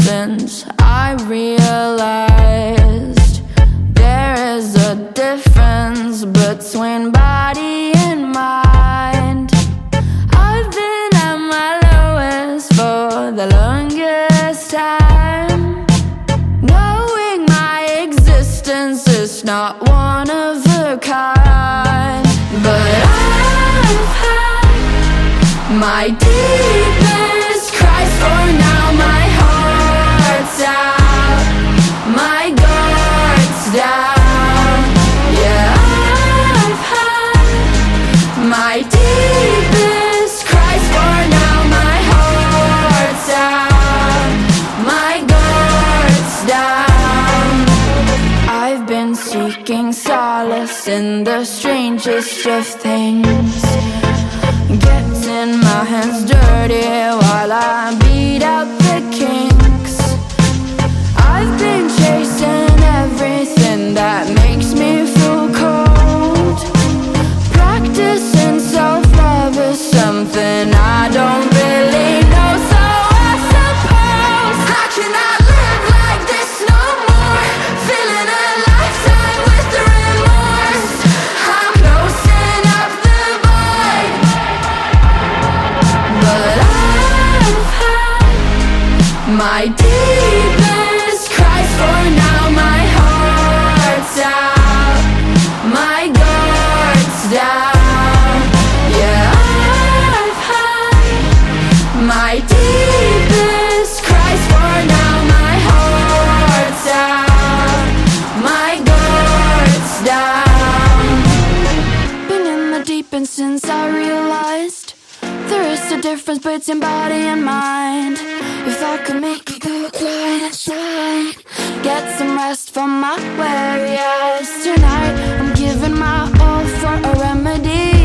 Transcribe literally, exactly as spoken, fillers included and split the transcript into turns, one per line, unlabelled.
distance, I realized there is a difference between body and mind. I've been at my lowest for the longest time, knowing my existence is not one of a kind. But I've had my deepest cries, for now my heart's out, my guard's down. Yeah, I've had my deepest cries, for now my heart's out, my guard's down. I've been seeking solace in the strangest of things, getting my hands dirty while I beat out the kinks. I've been chasing everything that makes me feel cold. Practicing self-love is something I don't really know, so I suppose I cannot live like this no more, feeling a lifetime with the remorse. I'm closing up the void, but I've had my deepest cries, for now my heart's out, my guard's down. Yeah, I've had my deepest cries, for now my heart's out, my guard's down. Been in the deep end since I realized there is a difference between body and mind. If I could make it go quiet inside, get some rest from my weary eyes. Tonight I'm giving my all for a remedy.